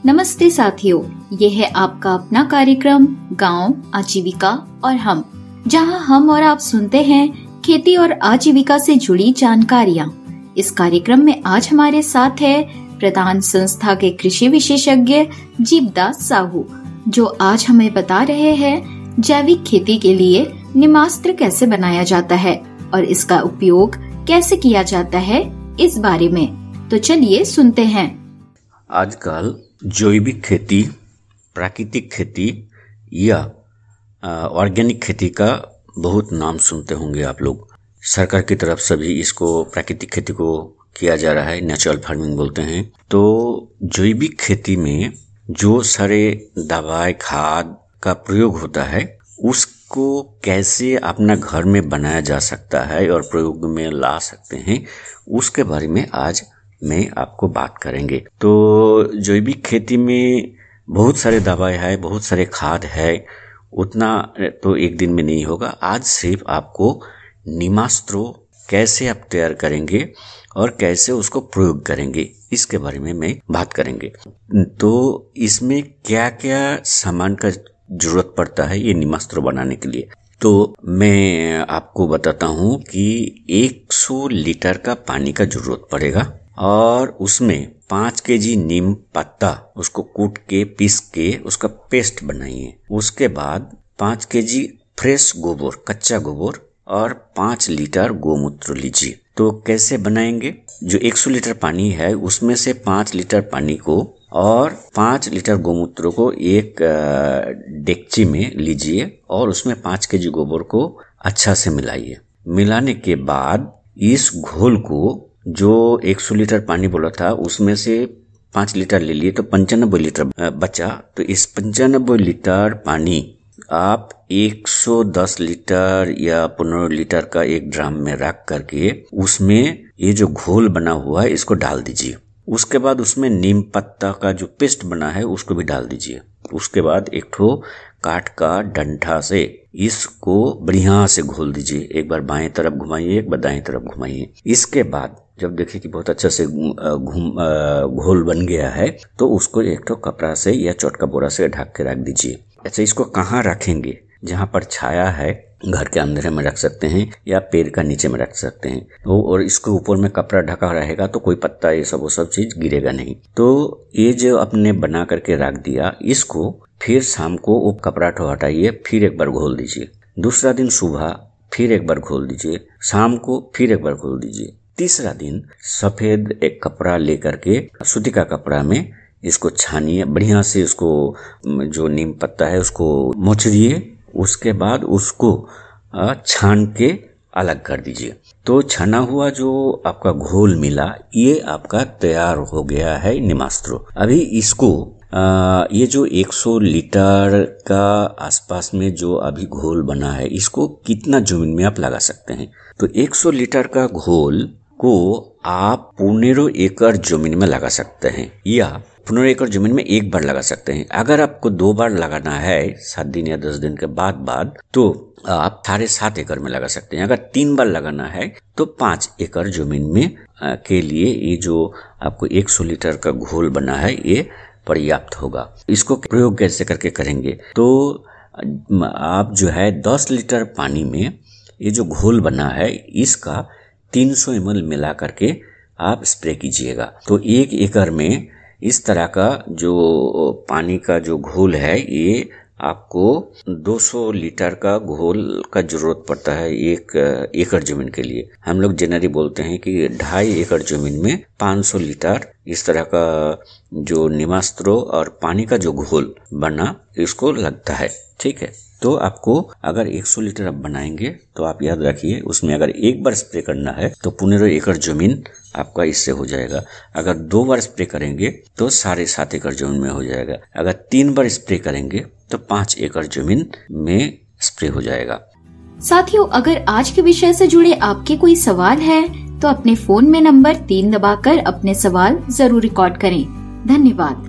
नमस्ते साथियों, ये है आपका अपना कार्यक्रम गांव आजीविका और हम, जहां हम और आप सुनते हैं खेती और आजीविका से जुड़ी जानकारियां। इस कार्यक्रम में आज हमारे साथ है प्रधान संस्था के कृषि विशेषज्ञ जीवदास साहू, जो आज हमें बता रहे हैं जैविक खेती के लिए निमास्त्र कैसे बनाया जाता है और इसका उपयोग कैसे किया जाता है इस बारे में। तो चलिए सुनते हैं। आजकल जैविक खेती, प्राकृतिक खेती या ऑर्गेनिक खेती का बहुत नाम सुनते होंगे आप लोग। सरकार की तरफ से भी इसको प्राकृतिक खेती को किया जा रहा है, नेचुरल फार्मिंग बोलते हैं। तो जैविक खेती में जो सारे दवाई खाद का प्रयोग होता है उसको कैसे अपना घर में बनाया जा सकता है और प्रयोग में ला सकते हैं, उसके बारे में आज में आपको बात करेंगे। तो जैविक खेती में बहुत सारे दवाई है, बहुत सारे खाद है, उतना तो एक दिन में नहीं होगा। आज सिर्फ आपको निमास्त्रो कैसे आप तैयार करेंगे और कैसे उसको प्रयोग करेंगे इसके बारे में मैं बात करेंगे। तो इसमें क्या क्या सामान का जरूरत पड़ता है ये निमास्त्रो बनाने के लिए, तो मैं आपको बताता हूँ कि 100 लीटर का पानी का जरूरत पड़ेगा और उसमें 5 केजी नीम पत्ता उसको कूट के पीस के उसका पेस्ट बनाइए। उसके बाद 5 केजी फ्रेश गोबर, कच्चा गोबर और 5 लीटर गोमूत्र लीजिए। तो कैसे बनाएंगे? जो 100 लीटर पानी है उसमें से 5 लीटर पानी को और 5 लीटर गोमूत्र को एक डेगची में लीजिए और उसमें 5 केजी गोबर को अच्छा से मिलाइए। मिलाने के बाद इस घोल को, जो 100 लीटर पानी बोला था उसमें से 5 लीटर ले लिए तो 95 लीटर बचा। तो इस 95 लीटर पानी आप 110 लीटर या 15 लीटर का एक ड्राम में रख करके उसमें ये जो घोल बना हुआ है इसको डाल दीजिए। उसके बाद उसमें नीम पत्ता का जो पेस्ट बना है उसको भी डाल दीजिए। उसके बाद एक ठो काठ का डंठा से इसको बढ़िया से घोल दीजिए। एक बार बाएं तरफ घुमाइए, एक बार दाएं तरफ घुमाइए। इसके बाद जब देखिए कि बहुत अच्छा से घोल बन गया है तो उसको एक ठो कपड़ा से या चौटका बोरा से ढक के रख दीजिए। अच्छा, इसको कहाँ रखेंगे? जहाँ पर छाया है घर के अंदर में रख सकते हैं या पेड़ का नीचे में रख सकते हैं। और इसको ऊपर में कपड़ा ढका रहेगा तो कोई पत्ता ये सब वो सब चीज गिरेगा नहीं। तो ये जो आपने बना करके रख दिया, इसको फिर शाम को वो कपड़ा हटाइए, फिर एक बार घोल दीजिए। दूसरा दिन सुबह फिर एक बार घोल दीजिए, शाम को फिर एक बार घोल दीजिए। तीसरा दिन सफेद एक कपड़ा लेकर के, सूती का कपड़ा में इसको छानिए बढ़िया से। इसको जो नीम पत्ता है उसको मोचड़िए। उसके बाद उसको छान के अलग कर दीजिए। तो छना हुआ जो आपका घोल मिला ये आपका तैयार हो गया है निमास्त्रो। अभी इसको ये जो 100 लीटर का आसपास में जो अभी घोल बना है इसको कितना जमीन में आप लगा सकते हैं? तो 100 लीटर का घोल को आप 15 एकड़ जमीन में लगा सकते हैं या 15 एकड़ जमीन में एक बार लगा सकते हैं। अगर आपको 2 बार लगाना है 7 दिन या 10 दिन के बाद तो आप 7.5 एकड़ में लगा सकते हैं। अगर 3 बार लगाना है तो 5 एकड़ जमीन में के लिए ये जो आपको 100 लीटर का घोल बना है ये पर्याप्त होगा। इसको प्रयोग कैसे करके करेंगे? तो आप जो है 10 लीटर पानी में ये जो घोल बना है इसका 300 ml मिला करके आप स्प्रे कीजिएगा। तो 1 एकड़ में इस तरह का जो पानी का जो घोल है ये आपको 200 लीटर का घोल का जरूरत पड़ता है 1 एकड़ जमीन के लिए। हम लोग जनरली बोलते हैं कि 2.5 एकड़ जमीन में 500 लीटर इस तरह का जो निमास्त्रो और पानी का जो घोल बना इसको लगता है। ठीक है, तो आपको अगर 100 लीटर आप बनाएंगे तो आप याद रखिए उसमें अगर एक बार स्प्रे करना है तो 15 एकड़ जमीन आपका इससे हो जाएगा। अगर 2 बार स्प्रे करेंगे तो 7.5 एकड़ जमीन में हो जाएगा। अगर 3 बार स्प्रे करेंगे तो 5 एकड़ जमीन में स्प्रे हो जाएगा। साथियों, अगर आज के विषय से जुड़े आपके कोई सवाल है तो अपने फोन में नंबर 3 दबाकर अपने सवाल जरूर रिकॉर्ड करें। धन्यवाद।